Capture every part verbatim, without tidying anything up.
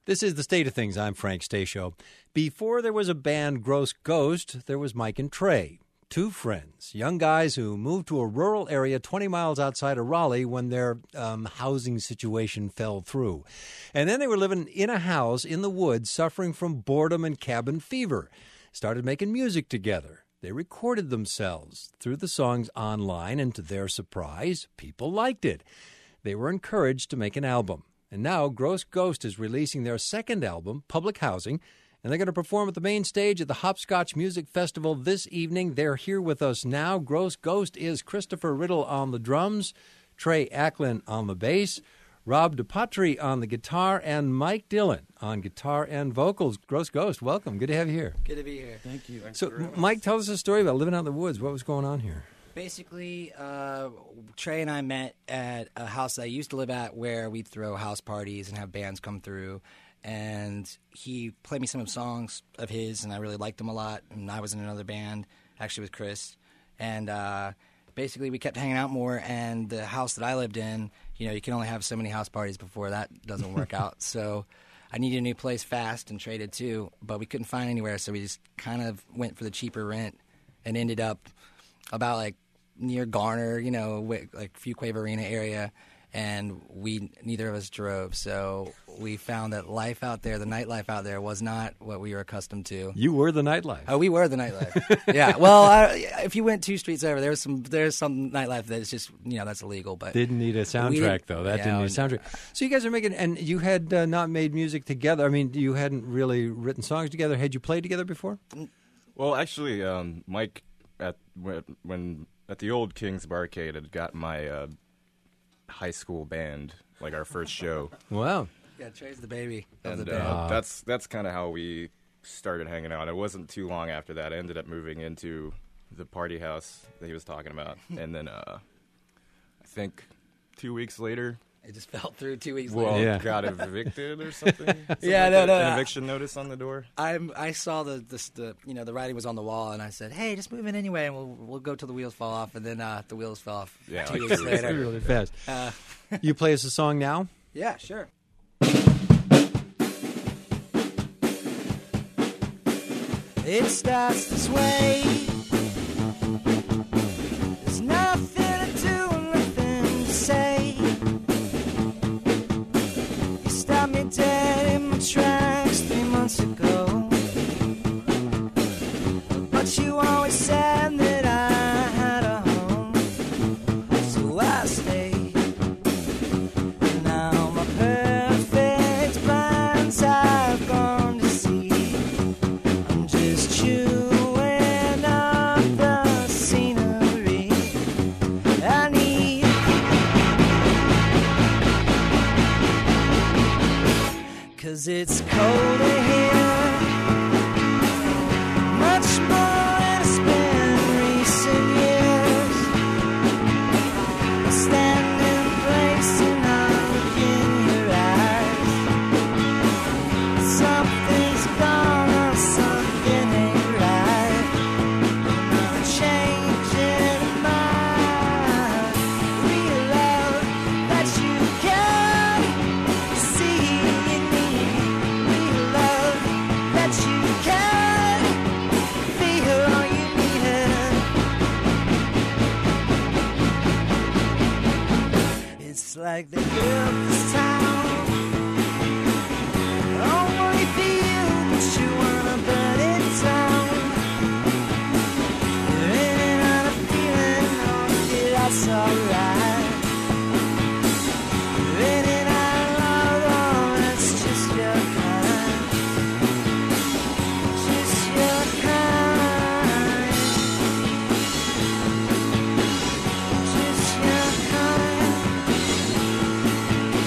This is The State of Things. I'm Frank Stasio. Before there was a band, Gross Ghost, there was Mike and Trey, two friends, young guys who moved to a rural area twenty miles outside of Raleigh when their um, housing situation fell through. And then they were living in a house in the woods, suffering from boredom and cabin fever. Started making music together. They recorded themselves, threw the songs online, and to their surprise, people liked it. They were encouraged to make an album. And now Gross Ghost is releasing their second album, Public Housing, and they're going to perform at the main stage at the Hopscotch Music Festival this evening. They're here with us now. Gross Ghost is Christopher Riddle on the drums, Trey Acklin on the bass, Rob DePatry on the guitar, and Mike Dillon on guitar and vocals. Gross Ghost, welcome. Good to have you here. Good to be here. Thank you. So, Mike, tell us a story about living out in the woods. What was going on here? Basically, uh, Trey and I met at a house that I used to live at where we'd throw house parties and have bands come through. And he played me some of songs of his, and I really liked them a lot. And I was in another band, actually with Chris. And uh, basically, we kept hanging out more. And the house that I lived in, you know, you can only have so many house parties before that doesn't work out. So I needed a new place fast and traded too, but we couldn't find anywhere. So we just kind of went for the cheaper rent and ended up about like near Garner, you know, like Fuquay Arena area, and we neither of us drove, so we found that life out there, the nightlife out there, was not what we were accustomed to. You were the nightlife. Oh, we were the nightlife. Yeah. Well, I, if you went two streets over, there's some there's some nightlife that's just, you know, that's illegal. But didn't need a soundtrack though. That yeah, didn't need a soundtrack. So you guys are making, and you had uh, not made music together. I mean, you hadn't really written songs together. Had you played together before? Well, actually, um, Mike at when. when at the old King's Barcade, had got my uh, high school band, like our first show. Wow. Yeah, Trey's the baby of and, the band. Uh, that's that's kind of how we started hanging out. It wasn't too long after that. I ended up moving into the party house that he was talking about. And then uh, I think two weeks later, it just fell through two weeks well, later. Yeah. got evicted or something. something Yeah, like no, that. no, An no. eviction notice on the door. I'm, I saw the, the the you know the writing was on the wall, and I said, "Hey, just move in anyway, and we'll we'll go till the wheels fall off." And then uh, the wheels fell off Yeah, two like weeks two weeks later. Really fast. Uh, You play us a song now? yeah, sure. It starts this way. There's nothing to do, nothing to say. You stopped me dead in my tracks three months ago. But you always said that I had a home, so I stayed. Now my perfect plans I've gone to see. I'm just chewing up the scenery. I need, 'cause it's colder here, much more than it's been recent years. I stand in place and I look in your eyes. Something's gone, something ain't right. I'm changing my real love that you can see in me. Real love that you can feel all you needed. It's like they built this town only for you, but you wanna burn it down. You're in and out of feeling, oh, yeah, that's alright. You're in and out of love, oh, that's just your kind. Just your kind. Just your kind.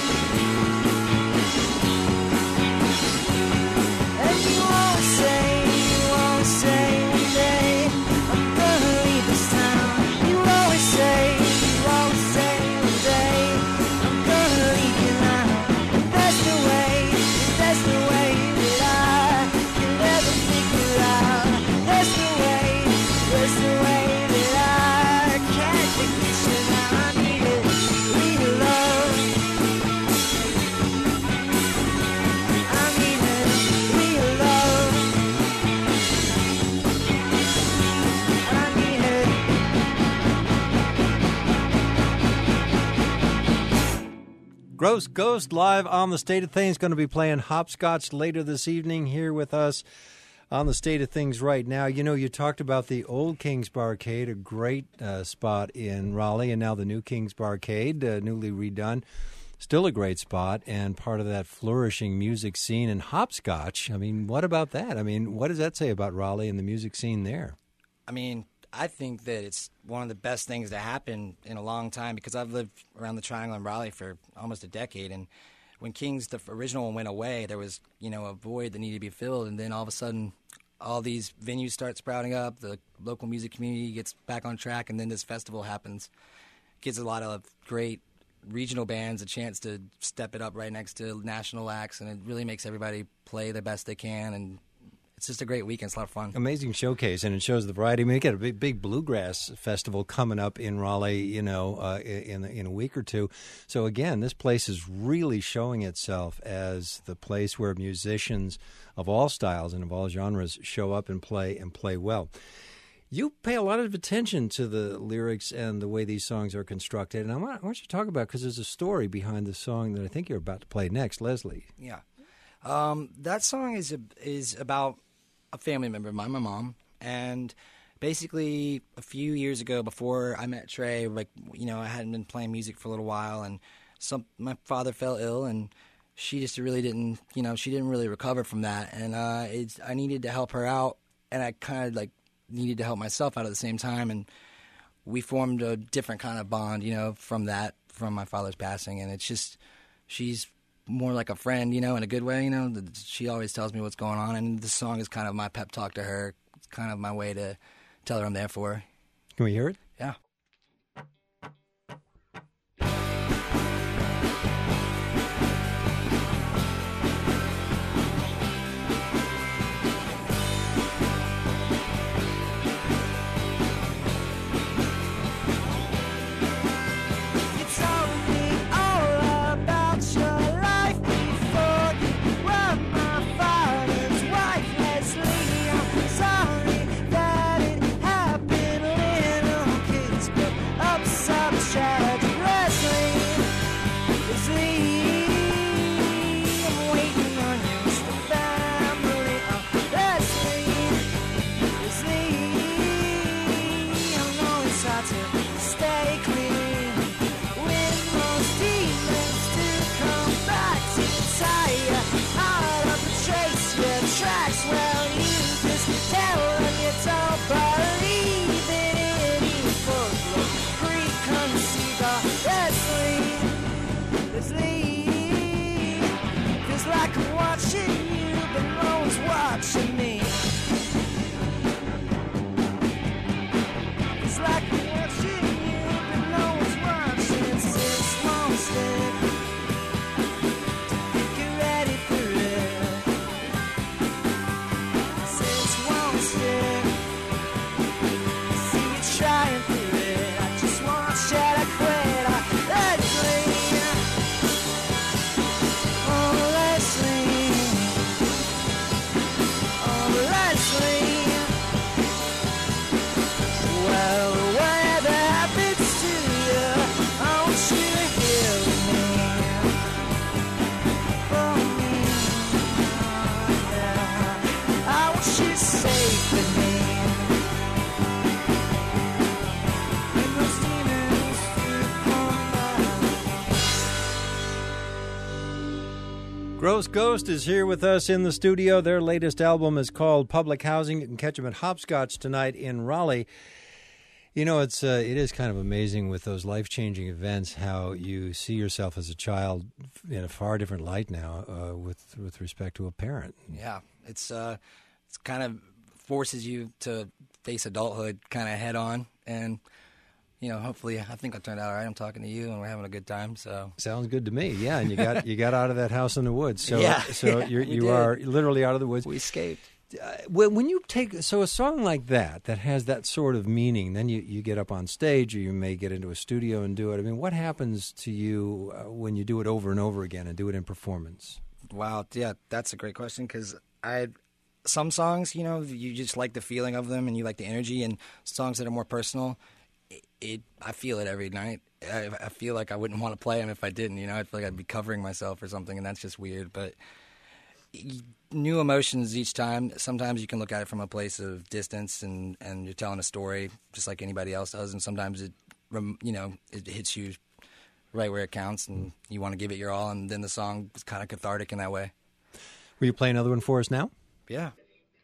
Gross Ghost live on the State of Things, going to be playing Hopscotch later this evening here with us on the State of Things right now. You know, you talked about the old King's Barcade, a great uh, spot in Raleigh, and now the new King's Barcade, uh, newly redone. Still a great spot and part of that flourishing music scene. And Hopscotch, I mean, what about that? I mean, what does that say about Raleigh and the music scene there? I mean, I think that it's one of the best things to happen in a long time because I've lived around the Triangle in Raleigh for almost a decade. And when King's, the original one, went away, there was, you know, a void that needed to be filled. And then all of a sudden, all these venues start sprouting up. The local music community gets back on track. And then this festival happens. Gives a lot of great regional bands a chance to step it up right next to national acts, and it really makes everybody play the best they can, and it's just a great weekend. It's a lot of fun. Amazing showcase, and it shows the variety. I mean, we got a big, big bluegrass festival coming up in Raleigh, you know, uh, in in a week or two. So again, this place is really showing itself as the place where musicians of all styles and of all genres show up and play and play well. You pay a lot of attention to the lyrics and the way these songs are constructed, and I want, I want you to talk about, because there's a story behind the song that I think you're about to play next, Leslie. Yeah. Um, that song is a, is about a family member of mine, my mom, and basically a few years ago before I met Trey, like, you know, I hadn't been playing music for a little while, and some my father fell ill, and she just really didn't, you know, she didn't really recover from that, and uh, it's, I needed to help her out, and I kind of, like, needed to help myself out at the same time, and we formed a different kind of bond, you know, from that, from my father's passing, and it's just, she's more like a friend, you know, in a good way, you know. She always tells me what's going on, and this song is kind of my pep talk to her. It's kind of my way to tell her I'm there for her. Can we hear it? Yeah. Gross Ghost is here with us in the studio. Their latest album is called Public Housing. You can catch them at Hopscotch tonight in Raleigh. You know, it's uh, it is kind of amazing with those life-changing events how you see yourself as a child in a far different light now uh, with with respect to a parent. Yeah, it's uh, it's kind of forces you to face adulthood kind of head on, and you know, hopefully, I think I turned out all right. I'm talking to you, and we're having a good time. So sounds good to me. Yeah, and you got you got out of that house in the woods. So yeah, so yeah, you're, you did. are literally out of the woods. We escaped. Uh, when, when you take so a song like that that has that sort of meaning, then you, you get up on stage, or you may get into a studio and do it. I mean, what happens to you uh, when you do it over and over again and do it in performance? Wow, yeah, that's a great question because I. Some songs, you know, you just like the feeling of them and you like the energy, and songs that are more personal, it, it I feel it every night. I, I feel like I wouldn't want to play them if I didn't. You know, I feel like I'd be covering myself or something, and that's just weird. But new emotions each time. Sometimes you can look at it from a place of distance, and, and you're telling a story just like anybody else does. And sometimes it, you know, it hits you right where it counts, and you want to give it your all. And then the song is kind of cathartic in that way. Will you play another one for us now? Yeah.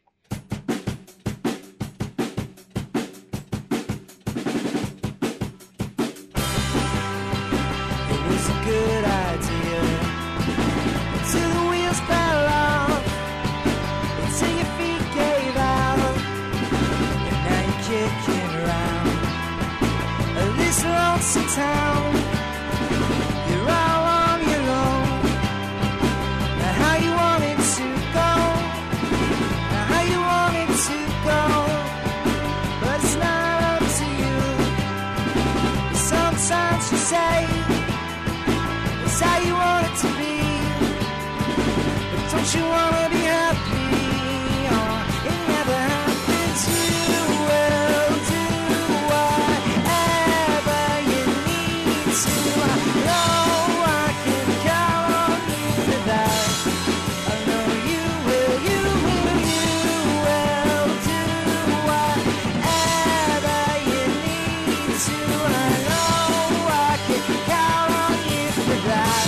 Good idea until the wheels fell off, until your feet gave out, and now you're kicking around this lonesome town. You're all on your own. Now how you want it to go, now how you want it to go, but it's not up to you. Sometimes you say it's how you want it to be, but don't you want to be happy? Oh, it never happens. You will do whatever you need to. I know I can count on you for that. I know you will, you will, you will do whatever you need to. I know I can count on you for that.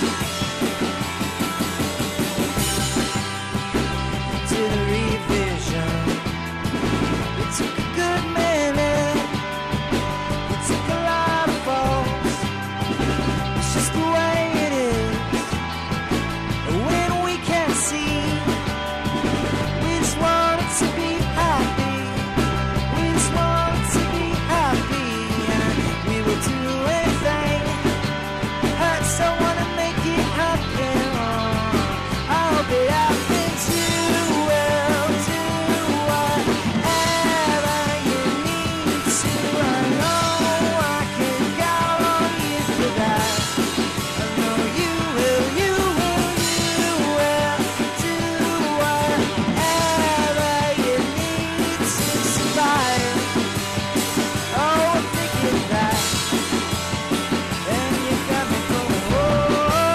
To the revision, it took a good minute, it took a lot of folks. It's just the way it is. When we can't see, we just want it to be happy. We just want it to be happy, and we will do anything. Hurt someone to make it happen. I hope it happens. You will do whatever you need to. I know I can count on you for that. I know you will, you will, you will do whatever you need to survive. Oh, I'm thinking that, and you got me going, whoa.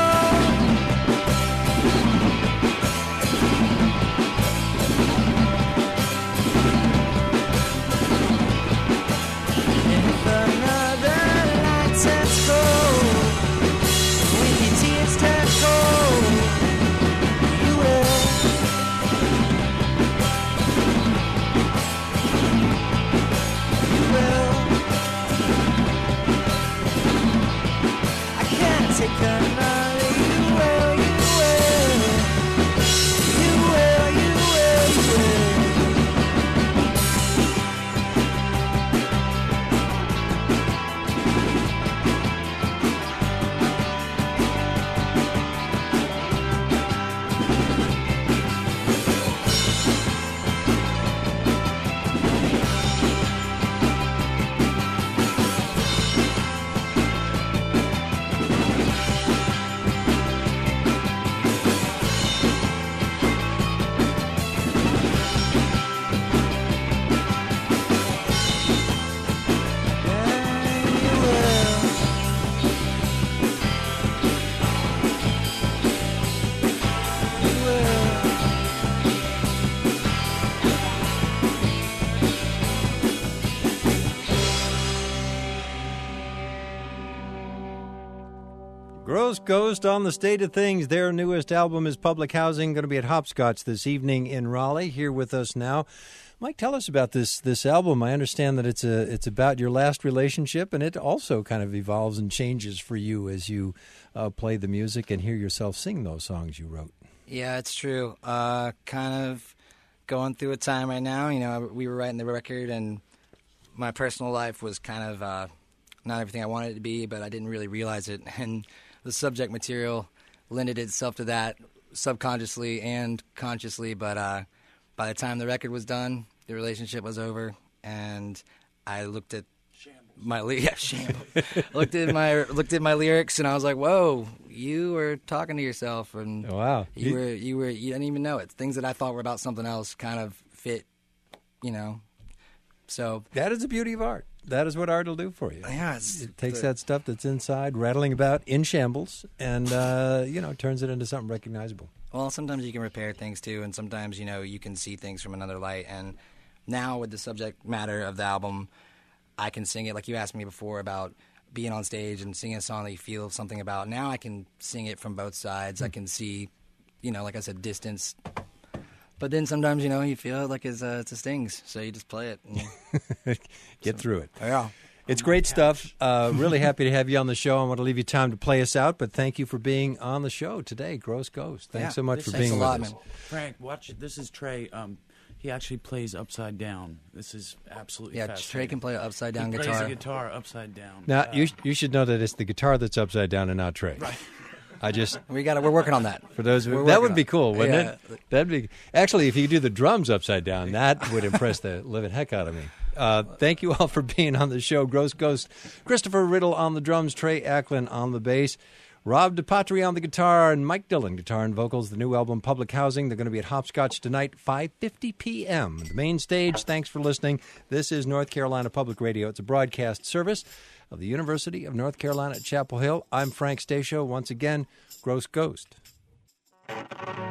If another light turns cold, when your tears turn cold, you will. You will. I can't take another. You will, you will. You will, you will, you will. Gross Ghost on the State of Things. Their newest album is Public Housing, going to be at Hopscotch this evening in Raleigh. Here with us now, Mike, tell us about this this album. I understand that it's a it's about your last relationship, and it also kind of evolves and changes for you as you uh, play the music and hear yourself sing those songs you wrote. Yeah, it's true. Uh, kind of going through a time right now. You know, we were writing the record, and my personal life was kind of uh, not everything I wanted it to be, but I didn't really realize it. And the subject material lended itself to that subconsciously and consciously. But uh, by the time the record was done, the relationship was over, and I looked at my li- yeah, shambles. looked at my looked at my lyrics, and I was like, "Whoa, you were talking to yourself, and Oh, wow. you You- were you were you didn't even know it. Things that I thought were about something else kind of fit, you know." So That is the beauty of art. that is what art will do for you. Yeah, it's It takes the- that stuff that's inside, rattling about in shambles, and uh, you know, turns it into something recognizable. Well, sometimes you can repair things too, and sometimes you know you can see things from another light. And now with the subject matter of the album, I can sing it like you asked me before about being on stage and singing a song that you feel something about. Now I can sing it from both sides. I can see, you know, like I said, distance. But then sometimes, you know, you feel like it's, uh, it's a stings, so you just play it. And, Get through it. yeah. It's great stuff. Uh, really happy to have you on the show. I want to leave you time to play us out, but thank you for being on the show today, Gross Ghost. Thanks Yeah, so much this for thanks being a lot, with us. man. Frank, watch it. This is Trey. Um, he actually plays upside down. This is absolutely Yeah, Trey fascinating. can play an upside down he guitar. plays the guitar upside down. Now, Uh, you sh- you should know that it's the guitar that's upside down and not Trey. Right. I just We got. We're working on that. for those We're that working would on be it. cool, wouldn't Yeah. it? That'd be actually if you could do the drums upside down, that would impress the living heck out of me. Uh, thank you all for being on the show. Gross Ghost, Christopher Riddle on the drums, Trey Acklin on the bass, Rob DePatri on the guitar, and Mike Dillon guitar and vocals. The new album Public Housing. They're going to be at Hopscotch tonight, five fifty p.m. The main stage. Thanks for listening. This is North Carolina Public Radio. It's a broadcast service of the University of North Carolina at Chapel Hill. I'm Frank Stasio. Once again, Gross Ghost.